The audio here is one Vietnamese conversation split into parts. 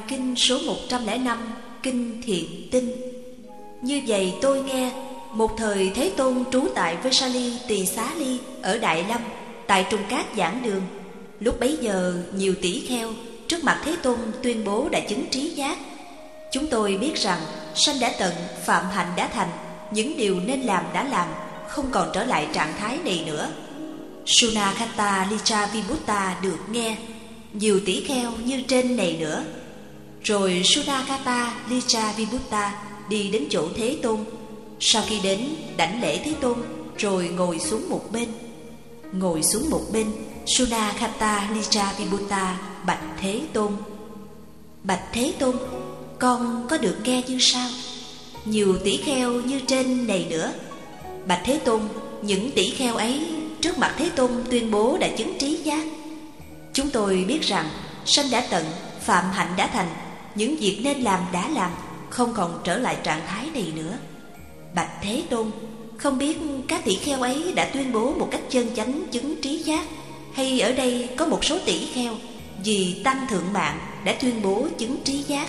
kinh số 105, kinh Thiện Tinh. Như vậy tôi nghe, một thời Thế Tôn trú tại Vesali Tỳ Xá Ly ở Đại Lâm, tại Trung Cát giảng đường. Lúc bấy giờ nhiều tỷ kheo trước mặt Thế Tôn tuyên bố đã chứng trí giác. Chúng tôi biết rằng sanh đã tận, phạm hạnh đã thành, những điều nên làm đã làm, không còn trở lại trạng thái này nữa. Sunakata Licha Vibutta được nghe, nhiều tỷ kheo như trên này nữa. Rồi Sunakata Licha Vibutta đi đến chỗ Thế Tôn. Sau khi đến, đảnh lễ Thế Tôn, rồi ngồi xuống một bên. Ngồi xuống một bên, Sunakata Licha Vibutta bạch Thế Tôn: Bạch Thế Tôn, con có được nghe như sau? Nhiều tỷ kheo như trên này nữa. Bạch Thế Tôn, những tỷ kheo ấy trước mặt Thế Tôn tuyên bố đã chứng trí giác. Chúng tôi biết rằng sanh đã tận, phạm hạnh đã thành, những việc nên làm đã làm, không còn trở lại trạng thái này nữa. Bạch Thế Tôn, không biết các tỷ kheo ấy đã tuyên bố một cách chân chánh chứng trí giác, hay ở đây có một số tỷ kheo vì tăng thượng mạng đã tuyên bố chứng trí giác?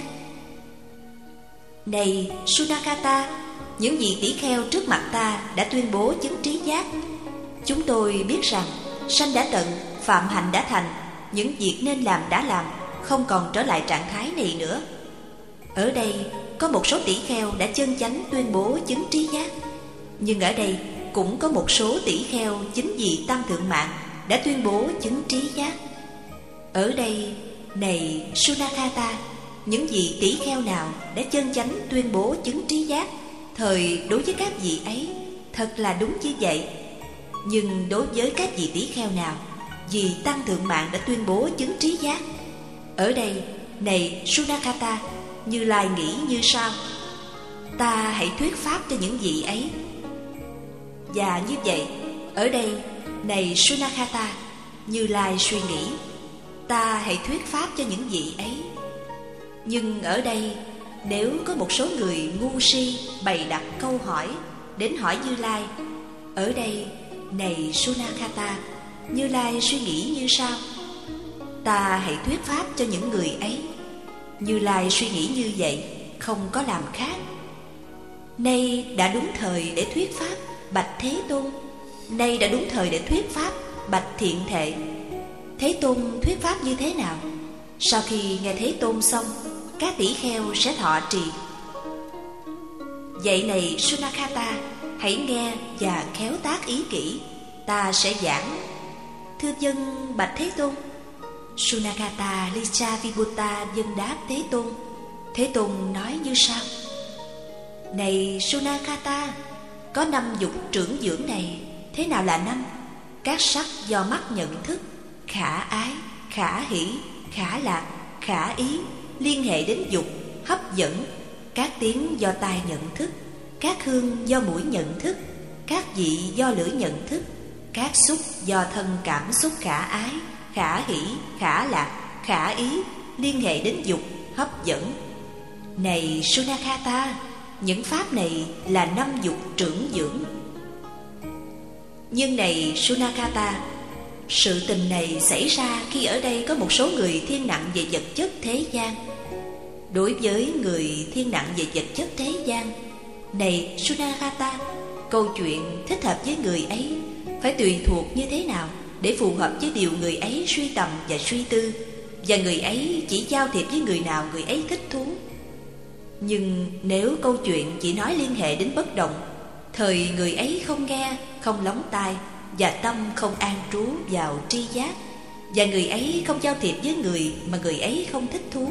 Này Sunakata, những vị tỷ kheo trước mặt ta đã tuyên bố chứng trí giác. Chúng tôi biết rằng sanh đã tận, phạm hạnh đã thành, những việc nên làm đã làm, không còn trở lại trạng thái này nữa. Ở đây có một số tỷ kheo đã chân chánh tuyên bố chứng trí giác, nhưng ở đây cũng có một số tỷ kheo chính vì tam thượng mạng đã tuyên bố chứng trí giác. Ở đây, này Sunakata, những vị tỷ kheo nào đã chân chánh tuyên bố chứng trí giác, thời đối với các vị ấy thật là đúng như vậy. Nhưng đối với các vị tỷ kheo nào vì tăng thượng mạng đã tuyên bố chứng trí giác, ở đây, này Sunakata, Như Lai nghĩ như sau: ta hãy thuyết pháp cho những vị ấy. Và như vậy, ở đây, này Sunakata, Như Lai suy nghĩ: ta hãy thuyết pháp cho những vị ấy. Nhưng ở đây, nếu có một số người ngu si bày đặt câu hỏi đến hỏi Như Lai, ở đây, này Sunakata, Như Lai suy nghĩ như sau: ta hãy thuyết pháp cho những người ấy. Như Lai suy nghĩ như vậy, không có làm khác. Nay đã đúng thời để thuyết pháp, bạch Thế Tôn. Nay đã đúng thời để thuyết pháp, bạch Thiện Thệ. Thế Tôn thuyết pháp như thế nào? Sau khi nghe Thế Tôn xong, các tỷ kheo sẽ thọ trì. Vậy này Sunakata, hãy nghe và khéo tác ý kỹ, ta sẽ giảng. Thưa dân bạch Thế Tôn. Sunakata Licha Vibutta dân đáp Thế Tôn. Thế Tôn nói như sau: này Sunakata, có 5 dục trưởng dưỡng này. Thế nào là 5? Các sắc do mắt nhận thức: khả ái, khả hỷ, khả lạc, khả ý, liên hệ đến dục, hấp dẫn. Các tiếng do tai nhận thức: các hương do mũi nhận thức, các vị do lưỡi nhận thức, các xúc do thân cảm xúc khả ái, khả hỷ, khả lạc, khả ý, liên hệ đến dục, hấp dẫn. Này Sunakata, những pháp này là 5 dục trưởng dưỡng. Nhưng này Sunakata, sự tình này xảy ra khi ở đây có một số người thiên nặng về vật chất thế gian. Đối với người thiên nặng về vật chất thế gian, này Sunakata, câu chuyện thích hợp với người ấy phải tùy thuộc như thế nào để phù hợp với điều người ấy suy tầm và suy tư, và người ấy chỉ giao thiệp với người nào người ấy thích thú. Nhưng nếu câu chuyện chỉ nói liên hệ đến bất động, thời người ấy không nghe, không lóng tai, và tâm không an trú vào tri giác, và người ấy không giao thiệp với người mà người ấy không thích thú.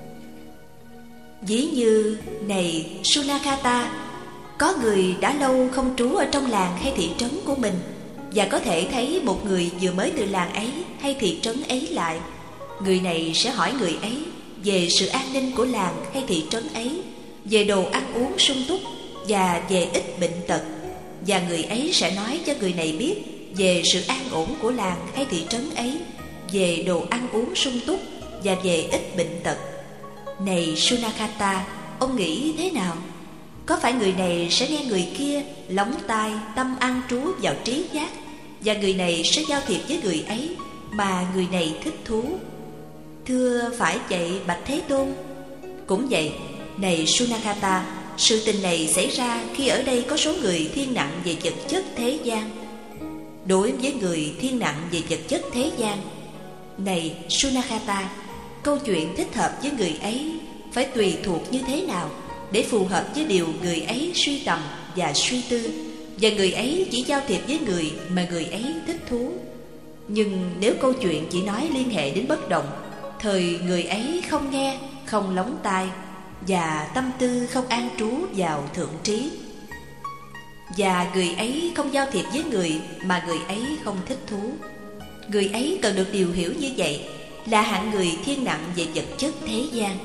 Ví như này Sunakata, có người đã lâu không trú ở trong làng hay thị trấn của mình, và có thể thấy một người vừa mới từ làng ấy hay thị trấn ấy lại. Người này sẽ hỏi người ấy về sự an ninh của làng hay thị trấn ấy, về đồ ăn uống sung túc và về ít bệnh tật. Và người ấy sẽ nói cho người này biết về sự an ổn của làng hay thị trấn ấy, về đồ ăn uống sung túc và về ít bệnh tật. Này Sunakata, ông nghĩ thế nào? Có phải người này sẽ nghe người kia lóng tai, tâm an trú vào trí giác, và người này sẽ giao thiệp với người ấy mà người này thích thú? Thưa phải vậy bạch Thế Tôn. Cũng vậy, này Sunakata, sự tình này xảy ra khi ở đây có số người thiên nặng về vật chất thế gian. Đối với người thiên nặng về vật chất thế gian, này Sunakata, câu chuyện thích hợp với người ấy phải tùy thuộc như thế nào để phù hợp với điều người ấy suy tầm và suy tư, và người ấy chỉ giao thiệp với người mà người ấy thích thú. Nhưng nếu câu chuyện chỉ nói liên hệ đến bất động, thời người ấy không nghe, không lóng tai, và tâm tư không an trú vào thượng trí, và người ấy không giao thiệp với người mà người ấy không thích thú, người ấy cần được điều hiểu như vậy là hạng người thiên nặng về vật chất thế gian.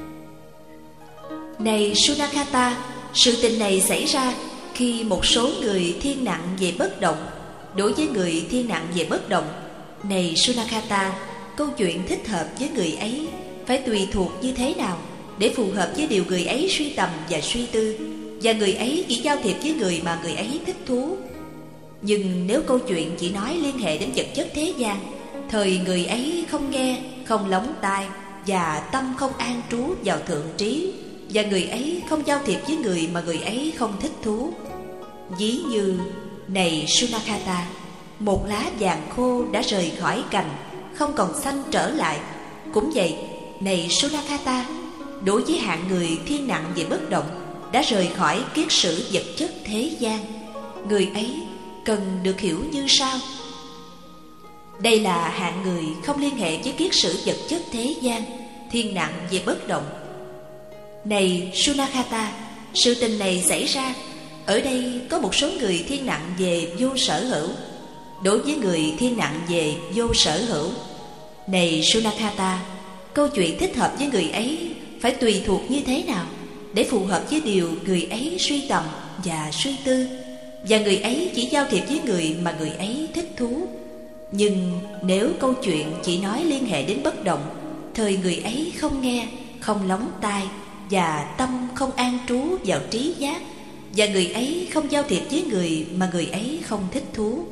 Này Sunakata, sự tình này xảy ra khi một số người thiên nặng về bất động. Đối với người thiên nặng về bất động, này Sunakata, câu chuyện thích hợp với người ấy phải tùy thuộc như thế nào để phù hợp với điều người ấy suy tầm và suy tư, và người ấy chỉ giao thiệp với người mà người ấy thích thú. Nhưng nếu câu chuyện chỉ nói liên hệ đến vật chất thế gian, thời người ấy không nghe, không lóng tai, và tâm không an trú vào thượng trí, và người ấy không giao thiệp với người mà người ấy không thích thú. Ví như, này Sunakata, một lá vàng khô đã rời khỏi cành, không còn xanh trở lại. Cũng vậy, này Sunakata, đối với hạng người thiên nặng về bất động, đã rời khỏi kiết sử vật chất thế gian, người ấy cần được hiểu như sau. Đây là hạng người không liên hệ với kiết sử vật chất thế gian, thiên nặng về bất động. Này Sunakata, sự tình này xảy ra ở đây có một số người thiên nặng về vô sở hữu. Đối với người thiên nặng về vô sở hữu, này Sunakata, câu chuyện thích hợp với người ấy phải tùy thuộc như thế nào để phù hợp với điều người ấy suy tầm và suy tư, và người ấy chỉ giao thiệp với người mà người ấy thích thú. Nhưng nếu câu chuyện chỉ nói liên hệ đến bất động, thời người ấy không nghe, không lóng tai, và tâm không an trú vào trí giác, và người ấy không giao thiệp với người mà người ấy không thích thú.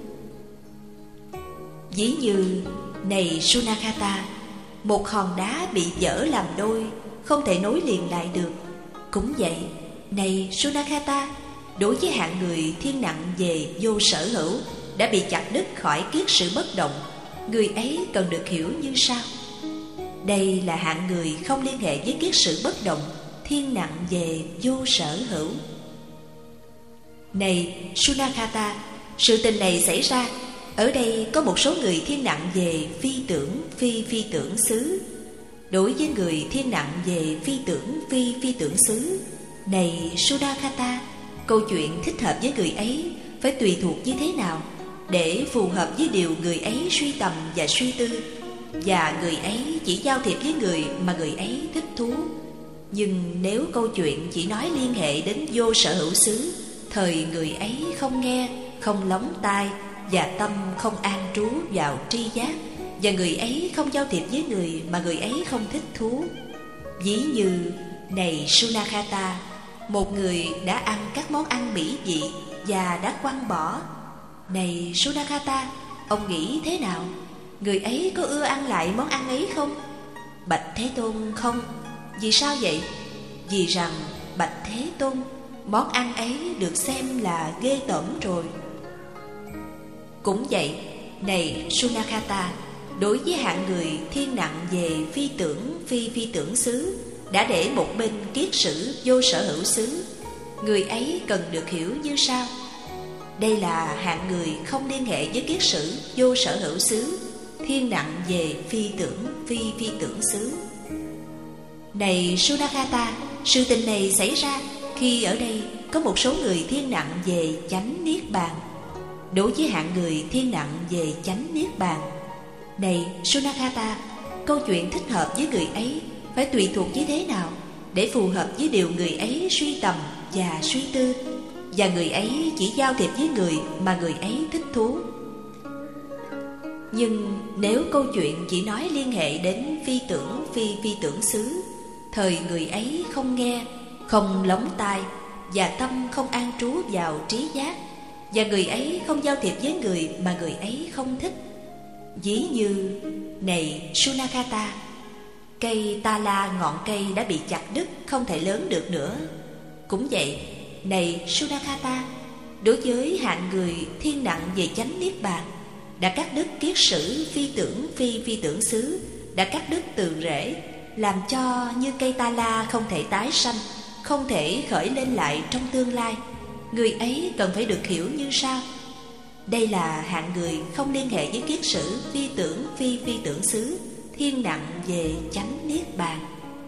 Ví như, này Sunakata, một hòn đá bị vỡ làm đôi, không thể nối liền lại được. Cũng vậy, này Sunakata, đối với hạng người thiên nặng về vô sở hữu, đã bị chặt đứt khỏi kiết sử bất động, người ấy cần được hiểu như sau. Đây là hạng người không liên hệ với kiết sử bất động, thiên nặng về vô sở hữu. Này Sunakata, sự tình này xảy ra ở đây có một số người thiên nặng về phi tưởng, phi tưởng xứ. Đối với người thiên nặng về phi tưởng, phi tưởng xứ, này Sunakata, câu chuyện thích hợp với người ấy phải tùy thuộc như thế nào để phù hợp với điều người ấy suy tầm và suy tư, và người ấy chỉ giao thiệp với người mà người ấy thích thú. Nhưng nếu câu chuyện chỉ nói liên hệ đến vô sở hữu xứ, thời người ấy không nghe, không lóng tai, và tâm không an trú vào tri giác, và người ấy không giao thiệp với người mà người ấy không thích thú. Ví như, này Sunakata, một người đã ăn các món ăn mỹ vị và đã quăng bỏ. Này Sunakata, ông nghĩ thế nào? Người ấy có ưa ăn lại món ăn ấy không? Bạch Thế Tôn, không. Vì sao vậy? Vì rằng, bạch Thế Tôn, món ăn ấy được xem là ghê tởm rồi. Cũng vậy, này Sunakata, đối với hạng người thiên nặng về phi tưởng, phi tưởng xứ, đã để một bên kiết sử vô sở hữu xứ, người ấy cần được hiểu như sau. Đây là hạng người không liên hệ với kiết sử vô sở hữu xứ, thiên nặng về phi tưởng xứ. Này Sunakata, sự tình này xảy ra khi ở đây có một số người thiên nặng về chánh niết bàn. Đối với hạng người thiên nặng về chánh niết bàn, này Sunakata, câu chuyện thích hợp với người ấy phải tùy thuộc như thế nào để phù hợp với điều người ấy suy tầm và suy tư, và người ấy chỉ giao thiệp với người mà người ấy thích thú. Nhưng nếu câu chuyện chỉ nói liên hệ đến phi tưởng xứ, thời người ấy không nghe, không lóng tai, và tâm không an trú vào trí giác, và người ấy không giao thiệp với người mà người ấy không thích. Ví như, này Sunakata, Cây ta la ngọn cây đã bị chặt đứt, không thể lớn được nữa. Cũng vậy, này Sunakata, đối với hạng người thiên nặng về chánh niết bàn, đã cắt đứt kiết sử phi tưởng phi tưởng xứ, đã cắt đứt từ rễ, làm cho như cây ta la không thể tái sanh, không thể khởi lên lại trong tương lai. Người ấy cần phải được hiểu như sau: đây là hạng người không liên hệ với kiết sử phi tưởng xứ, thiên nặng về chánh niết bàn.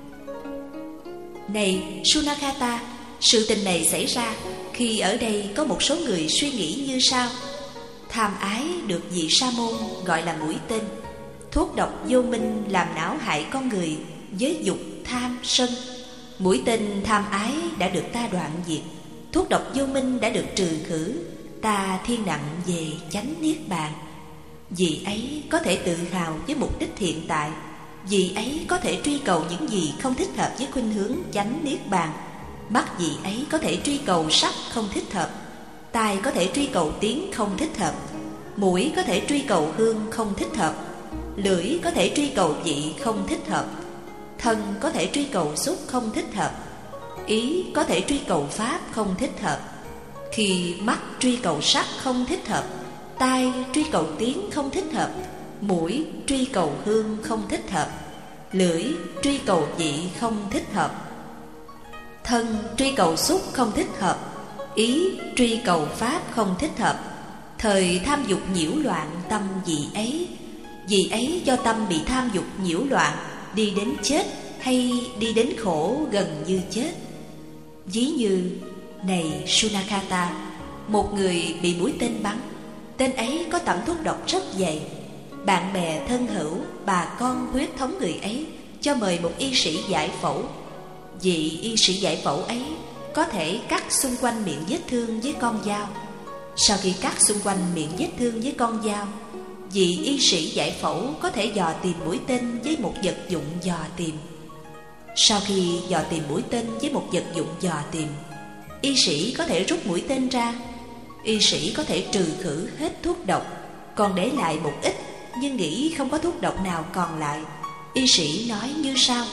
Này Sunakata, sự tình này xảy ra khi ở đây có một số người suy nghĩ như sau: tham ái được vị sa môn gọi là mũi tên, thuốc độc vô minh làm não hại con người với dục tham sân. Mũi tên tham ái đã được ta đoạn diệt, thuốc độc vô minh đã được trừ khử, ta thiên nặng về chánh niết bàn. Vị ấy có thể tự hào với mục đích hiện tại, vị ấy có thể truy cầu những gì không thích hợp với khuynh hướng chánh niết bàn. Mắt vị ấy có thể truy cầu sắc không thích hợp, tai có thể truy cầu tiếng không thích hợp, mũi có thể truy cầu hương không thích hợp, lưỡi có thể truy cầu vị không thích hợp, thân có thể truy cầu xúc không thích hợp, ý có thể truy cầu pháp không thích hợp. Khi mắt truy cầu sắc không thích hợp, tai truy cầu tiếng không thích hợp, mũi truy cầu hương không thích hợp, lưỡi truy cầu vị không thích hợp, thân truy cầu xúc không thích hợp, ý truy cầu pháp không thích hợp. Thời tham dục nhiễu loạn tâm vị ấy do tâm bị tham dục nhiễu loạn, đi đến chết hay đi đến khổ gần như chết. Ví như, này Sunakata, một người bị mũi tên bắn, tên ấy có tẩm thuốc độc rất dày. Bạn bè thân hữu, bà con huyết thống người ấy cho mời một y sĩ giải phẫu. Vị y sĩ giải phẫu ấy có thể cắt xung quanh miệng vết thương với con dao. Sau khi cắt xung quanh miệng vết thương với con dao, vị y sĩ giải phẫu có thể dò tìm mũi tên với một vật dụng dò tìm. Sau khi dò tìm mũi tên với một vật dụng dò tìm, y sĩ có thể rút mũi tên ra. Y sĩ có thể trừ khử hết thuốc độc, còn để lại một ít, nhưng nghĩ không có thuốc độc nào còn lại. Y sĩ nói như sau: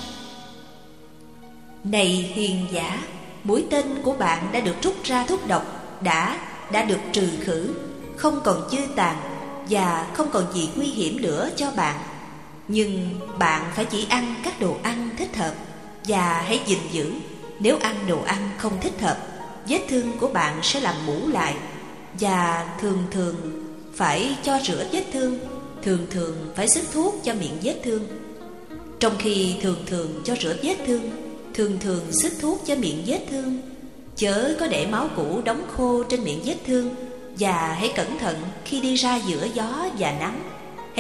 này hiền giả, mũi tên của bạn đã được rút ra thuốc độc, đã được trừ khử, không còn dư tàn và không còn gì nguy hiểm nữa cho bạn. Nhưng bạn phải chỉ ăn các đồ ăn thích hợp, và hãy gìn giữ. Nếu ăn đồ ăn không thích hợp, vết thương của bạn sẽ làm mủ lại, và thường phải cho rửa vết thương, thường phải xức thuốc cho miệng vết thương. Trong khi thường cho rửa vết thương, thường xức thuốc cho miệng vết thương, chớ có để máu cũ đóng khô trên miệng vết thương. Và hãy cẩn thận khi đi ra giữa gió và nắng.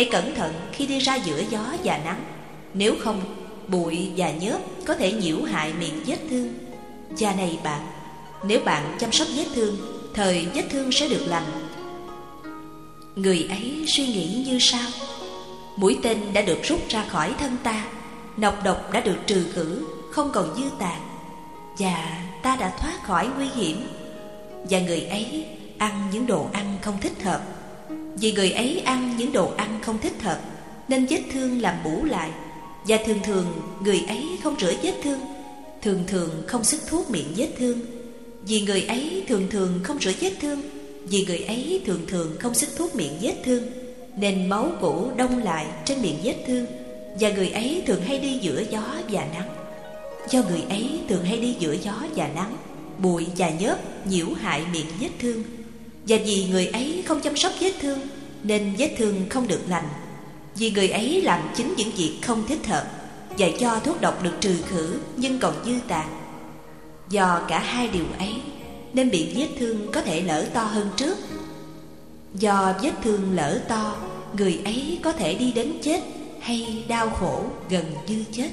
Nếu không, bụi và nhớp có thể nhiễu hại miệng vết thương. Và này bạn, nếu bạn chăm sóc vết thương, thời vết thương sẽ được lành. Người ấy suy nghĩ như sau: mũi tên đã được rút ra khỏi thân ta, nọc độc đã được trừ khử, không còn dư tàn, và ta đã thoát khỏi nguy hiểm. Và người ấy ăn những đồ ăn không thích hợp. Vì người ấy ăn những đồ ăn không thích hợp, nên vết thương làm bủ lại. Và thường người ấy không rửa vết thương, thường không xức thuốc miệng vết thương. Vì người ấy thường không rửa vết thương, vì người ấy thường không xức thuốc miệng vết thương, nên máu cũ đông lại trên miệng vết thương. Và người ấy thường hay đi giữa gió và nắng. Do người ấy thường hay đi giữa gió và nắng, bụi và nhớp nhiễu hại miệng vết thương. Và vì người ấy không chăm sóc vết thương, nên vết thương không được lành. Vì người ấy làm chính những việc không thích hợp, và do thuốc độc được trừ khử nhưng còn dư tàn. Do cả hai điều ấy, nên miệng vết thương có thể lở to hơn trước. Do vết thương lở to, người ấy có thể đi đến chết hay đau khổ gần như chết.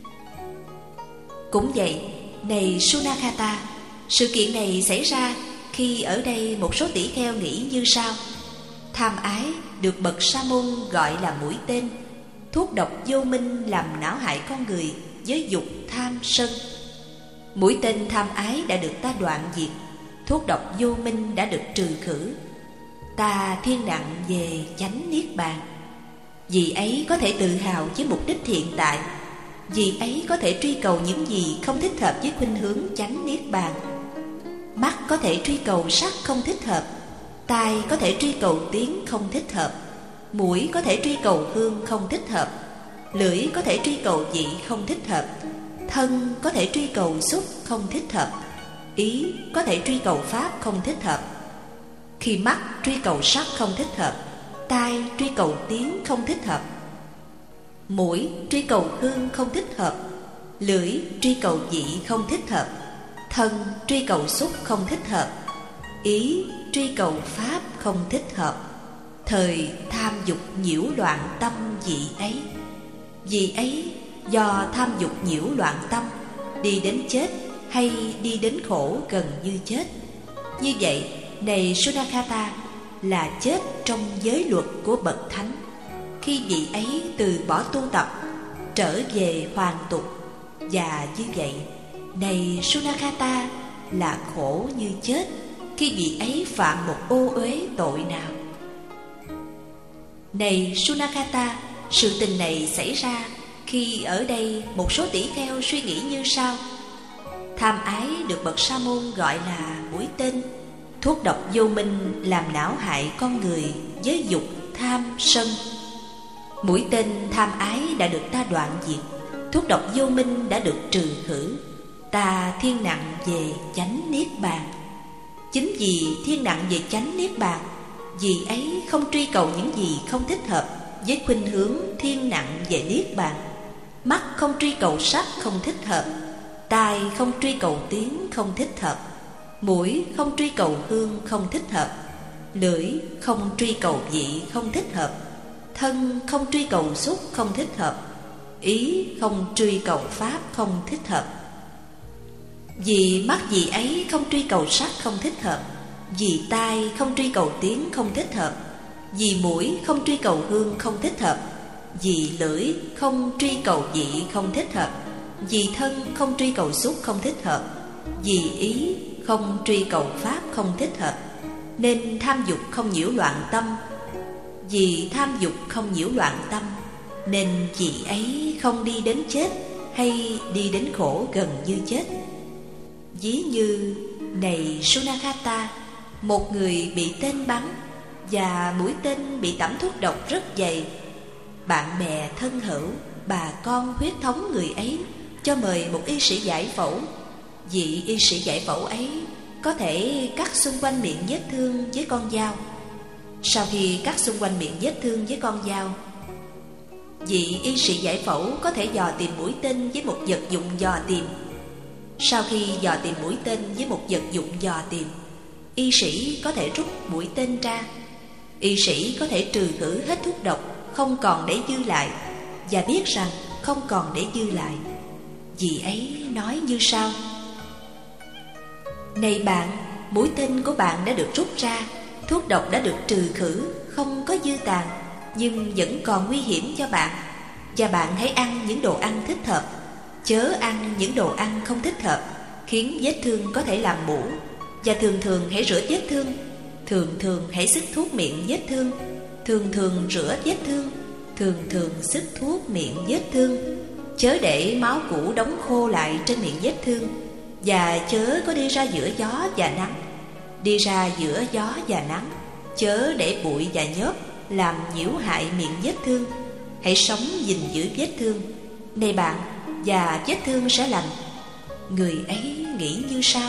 Cũng vậy, này Sunakata, sự kiện này xảy ra khi ở đây một số tỷ kheo nghĩ như sau: tham ái được bậc sa môn gọi là mũi tên, thuốc độc vô minh làm não hại con người với dục tham sân. Mũi tên tham ái đã được ta đoạn diệt, thuốc độc vô minh đã được trừ khử, ta thiên nặng về chánh niết bàn. Vì ấy có thể tự hào với mục đích hiện tại, Vì ấy có thể truy cầu những gì không thích hợp với khuynh hướng chánh niết bàn. Mắt có thể truy cầu sắc không thích hợp, tai có thể truy cầu tiếng không thích hợp, mũi có thể truy cầu hương không thích hợp, lưỡi có thể truy cầu vị không thích hợp, thân có thể truy cầu xúc không thích hợp, ý có thể truy cầu pháp không thích hợp. Khi mắt truy cầu sắc không thích hợp, tai truy cầu tiếng không thích hợp, mũi truy cầu hương không thích hợp, lưỡi truy cầu vị không thích hợp, thân truy cầu xúc không thích hợp, ý truy cầu pháp không thích hợp, thời tham dục nhiễu loạn tâm vị ấy. Vì ấy do tham dục nhiễu loạn tâm, đi đến chết hay đi đến khổ gần như chết. Như vậy, này Sunakata, là chết trong giới luật của bậc thánh. Khi vị ấy từ bỏ tu tập, trở về hoàn tục, và như vậy, này Sunakata, là khổ như chết khi vị ấy phạm một ô uế tội nào. Này Sunakata, sự tình này xảy ra khi ở đây một số tỷ kheo suy nghĩ như sau: tham ái được bậc sa môn gọi là mũi tên, thuốc độc vô minh làm não hại con người với dục, tham, sân. Mũi tên tham ái đã được ta đoạn diệt, thuốc độc vô minh đã được trừ khử, ta thiên nặng về chánh niết bàn. Chính vì thiên nặng về chánh niết bàn, vì ấy không truy cầu những gì không thích hợp với khuynh hướng thiên nặng về niết bàn. Mắt không truy cầu sắc không thích hợp, tai không truy cầu tiếng không thích hợp, mũi không truy cầu hương không thích hợp, lưỡi không truy cầu vị không thích hợp, thân không truy cầu xúc không thích hợp, ý không truy cầu pháp không thích hợp. Vì mắt vì ấy không truy cầu sắc không thích hợp, vì tai không truy cầu tiếng không thích hợp, vì mũi không truy cầu hương không thích hợp, vì lưỡi không truy cầu vị không thích hợp, vì thân không truy cầu xúc không thích hợp, vì ý không truy cầu pháp không thích hợp, nên tham dục không nhiễu loạn tâm. Vì tham dục không nhiễu loạn tâm, nên vị ấy không đi đến chết hay đi đến khổ gần như chết. Ví như, này Sunakata, một người bị tên bắn và mũi tên bị tẩm thuốc độc rất dày. Bạn bè thân hữu, bà con huyết thống người ấy cho mời một y sĩ giải phẫu. Vị y sĩ giải phẫu ấy có thể cắt xung quanh miệng vết thương với con dao. Sau khi cắt xung quanh miệng vết thương với con dao, vị y sĩ giải phẫu có thể dò tìm mũi tên với một vật dụng dò tìm. Sau khi dò tìm mũi tên với một vật dụng dò tìm, y sĩ có thể rút mũi tên ra. Y sĩ có thể trừ khử hết thuốc độc, không còn để dư lại, và biết rằng không còn để dư lại. Vì ấy nói như sau: này bạn, mũi tên của bạn đã được rút ra, thuốc độc đã được trừ khử, không có dư tàn, nhưng vẫn còn nguy hiểm cho bạn. Và bạn hãy ăn những đồ ăn thích hợp, chớ ăn những đồ ăn không thích hợp, khiến vết thương có thể làm mủ. Và thường thường hãy rửa vết thương, thường thường hãy xức thuốc miệng vết thương, thường thường rửa vết thương, thường thường xức thuốc miệng vết thương. Chớ để máu cũ đóng khô lại trên miệng vết thương, và chớ có đi ra giữa gió và nắng. Đi ra giữa gió và nắng, chớ để bụi và nhớp làm nhiễu hại miệng vết thương. Hãy sống gìn giữ vết thương, này bạn, và vết thương sẽ lành. Người ấy nghĩ như sau: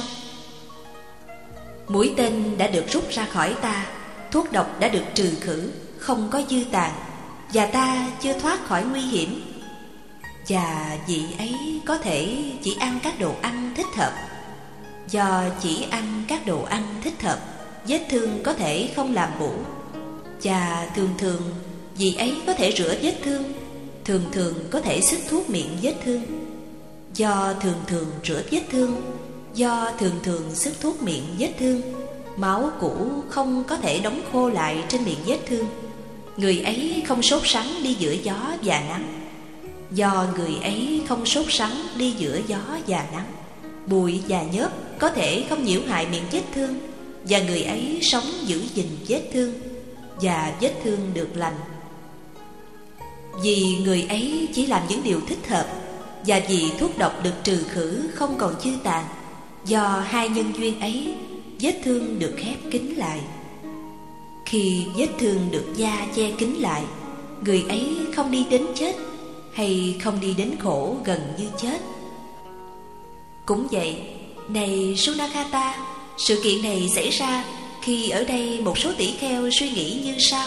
mũi tên đã được rút ra khỏi ta, thuốc độc đã được trừ khử, không có dư tàn, và ta chưa thoát khỏi nguy hiểm. Và vị ấy có thể chỉ ăn các đồ ăn thích hợp. Do chỉ ăn các đồ ăn thích hợp, vết thương có thể không làm mủ. Và thường thường vị ấy có thể rửa vết thương, thường thường có thể xức thuốc miệng vết thương. Do thường thường rửa vết thương, do thường thường xức thuốc miệng vết thương, máu cũ không có thể đóng khô lại trên miệng vết thương. Người ấy không sốt sắng đi giữa gió và nắng. Do người ấy không sốt sắng đi giữa gió và nắng, bụi và nhớp có thể không nhiễu hại miệng vết thương, và người ấy sống giữ gìn vết thương, và vết thương được lành. Vì người ấy chỉ làm những điều thích hợp, Và vì thuốc độc được trừ khử không còn dư tàn, do hai nhân duyên ấy, vết thương được khép kín lại. Khi vết thương được da che kín lại, người ấy không đi đến chết, hay không đi đến khổ gần như chết. Cũng vậy, này Sunakata, sự kiện này xảy ra khi ở đây một số tỷ kheo suy nghĩ như sau.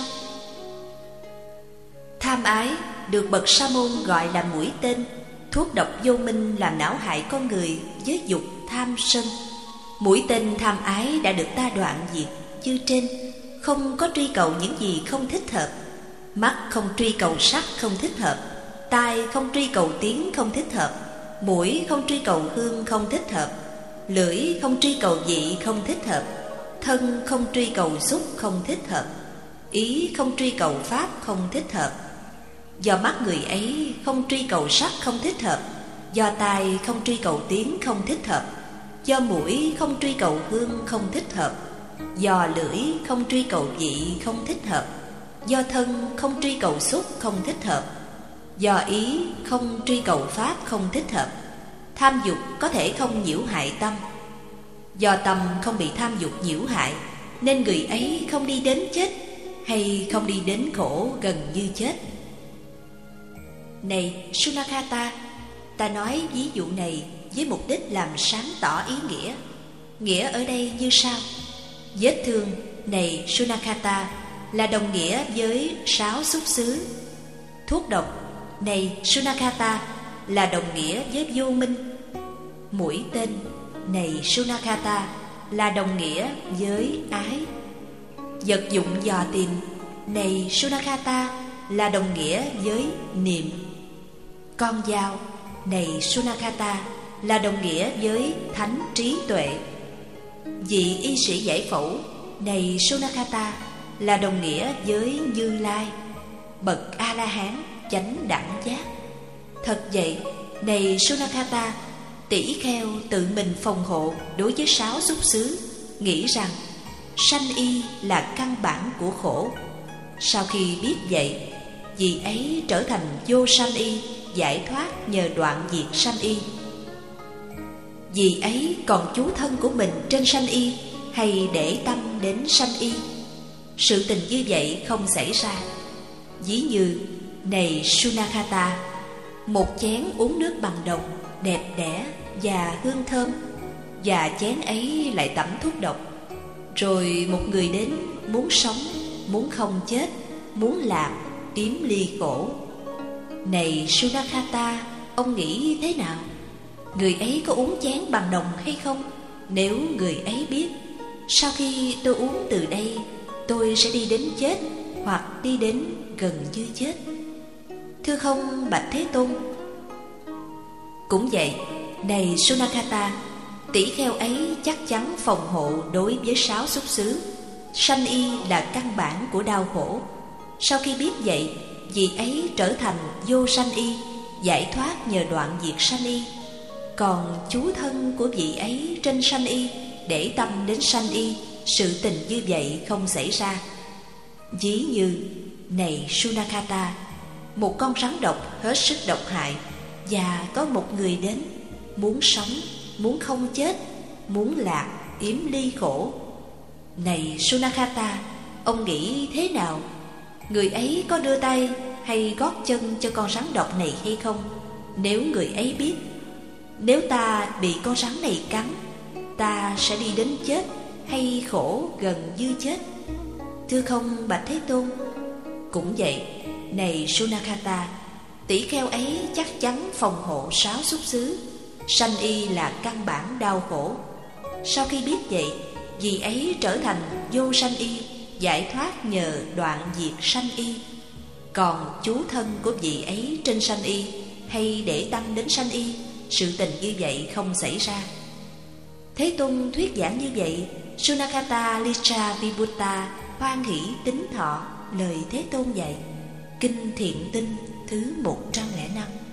Tham ái được bậc sa môn gọi là mũi tên, thuốc độc vô minh làm não hại con người với dục tham sân. Mũi tên tham ái đã được ta đoạn diệt như trên, không có truy cầu những gì không thích hợp. Mắt không truy cầu sắc không thích hợp, tai không truy cầu tiếng không thích hợp, mũi không truy cầu hương không thích hợp, lưỡi không truy cầu vị không thích hợp, thân không truy cầu xúc không thích hợp, ý không truy cầu pháp không thích hợp. Do mắt người ấy không truy cầu sắc không thích hợp, do tai không truy cầu tiếng không thích hợp, do mũi không truy cầu hương không thích hợp, do lưỡi không truy cầu vị không thích hợp, do thân không truy cầu xúc không thích hợp, do ý không truy cầu pháp không thích hợp. Tham dục có thể không nhiễu hại tâm. Do tâm không bị tham dục nhiễu hại, nên người ấy không đi đến chết, hay không đi đến khổ gần như chết. Này Sunakata, ta nói ví dụ này với mục đích làm sáng tỏ ý nghĩa. Nghĩa ở đây như sau. Vết thương, này Sunakata, là đồng nghĩa với 6 xúc xứ. Thuốc độc, này Sunakata, là đồng nghĩa với vô minh. Mũi tên, này Sunakata, là đồng nghĩa với ái. Vật dụng dò tìm, này Sunakata, là đồng nghĩa với niệm. Con dao, này Sunakata, là đồng nghĩa với thánh trí tuệ. Vị y sĩ giải phẫu, này Sunakata, là đồng nghĩa với Như Lai, bậc A-la-hán chánh đẳng giác. Thật vậy, này Sunakata, tỷ kheo tự mình phòng hộ đối với 6 xúc xứ, nghĩ rằng sanh y là căn bản của khổ. Sau khi biết vậy, vị ấy trở thành vô sanh y, giải thoát nhờ đoạn diệt sanh y. Vì ấy còn chú thân của mình trên sanh y, hay để tâm đến sanh y? Sự tình như vậy không xảy ra. Ví như, này Sunakata, một chén uống nước bằng đồng, đẹp đẽ và hương thơm, và chén ấy lại tẩm thuốc độc. Rồi một người đến muốn sống, muốn không chết, muốn lạc, yếm ly khổ. Này Sunakata, ông nghĩ thế nào? Người ấy có uống chén bằng đồng hay không? Nếu người ấy biết, sau khi tôi uống từ đây, tôi sẽ đi đến chết, hoặc đi đến gần như chết. Thưa không, bạch Thế Tôn? Cũng vậy, này Sunakata, tỷ kheo ấy chắc chắn phòng hộ đối với 6 xúc xứ. Sanh y là căn bản của đau khổ. Sau khi biết vậy, vị ấy trở thành vô sanh y, giải thoát nhờ đoạn diệt sanh y. Còn chú thân của vị ấy trên sanh y, để tâm đến sanh y, sự tình như vậy không xảy ra. Ví như, này Sunakata, một con rắn độc hết sức độc hại, và có một người đến muốn sống, muốn không chết, muốn lạc, yếm ly khổ. Này Sunakata, ông nghĩ thế nào? Người ấy có đưa tay hay gót chân cho con rắn độc này hay không? Nếu người ấy biết, nếu ta bị con rắn này cắn, ta sẽ đi đến chết hay khổ gần như chết? Thưa không, bạch Thế Tôn? Cũng vậy, này Sunakata, tỷ kheo ấy chắc chắn phòng hộ 6 xúc xứ. Sanh y là căn bản đau khổ. Sau khi biết vậy, vị ấy trở thành vô sanh y, giải thoát nhờ đoạn diệt sanh y. Còn chú thân của vị ấy trên sanh y, hay để tâm đến sanh y, sự tình như vậy không xảy ra. Thế Tôn thuyết giảng như vậy, Sunakata Licha Vibhuta hoan hỷ tín thọ lời Thế Tôn dạy. Kinh Thiện Tinh thứ 105.